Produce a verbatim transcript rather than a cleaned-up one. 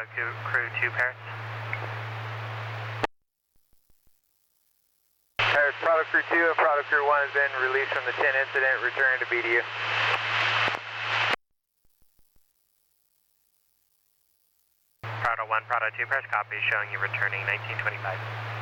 Prado Crew two Paris. Paris, Prado Crew two and Prado Crew one has been released from the ten incident, returning to B D U. Prado one, Prado two Paris, copy, showing you returning nineteen twenty-five.